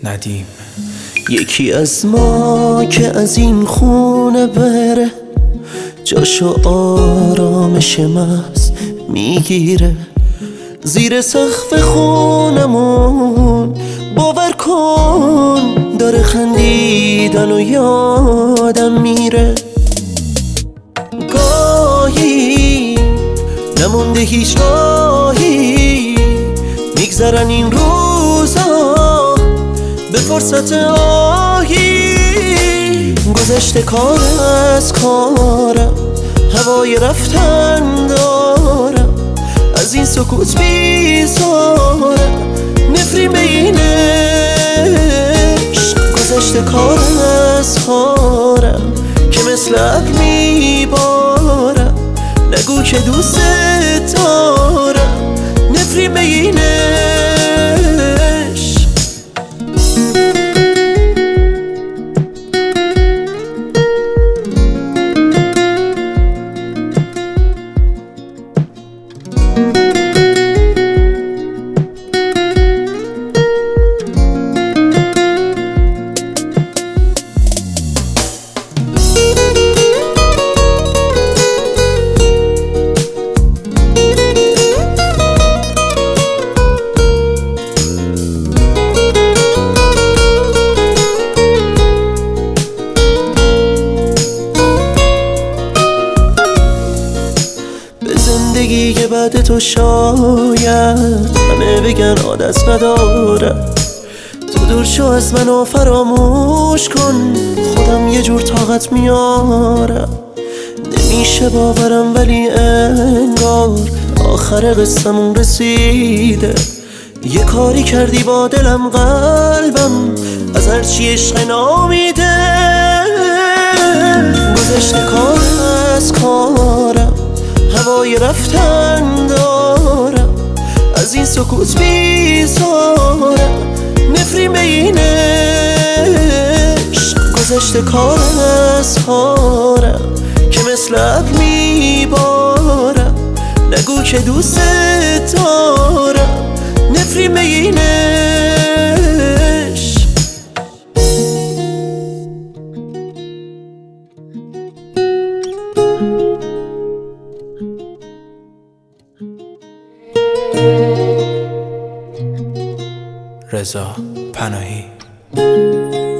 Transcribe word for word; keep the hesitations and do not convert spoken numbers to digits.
ندیم. یکی از ما که از این خونه بره، جاشو آرامش محض میگیره. زیر سقف خونمون باور کن داره خندیدن و یادم میره. گاهی نمونده هیچ راهی، میگذرن این روزا به فرصت آهی. گذشته کار از کارم، هوای رفتن دارم، از این سکوت بیزارم، نفرین به این عشق. گذشته کار از کارم که مثل ابر میبارم، نگو که دوست دارم، نفرین به این عشق. زندگی که بعد تو شاید همه بگن عادت ندارم. تو دور شو از منو فراموش کن، خودم یه جور طاقت میارم. نمیشه باورم ولی انگار آخر قصه‌مون رسیده. یه کاری کردی با دلم قلبم از هرچی عشق نامیده. گذشته کار از کارم، هوای رفتن دارم، از این سکوت بیزارم، نفرین به این عشق. گذشته کار از کارم که مثل ابر میبارم، نگو که دوست دارم، نفرین به این عشق. رضا پناهی.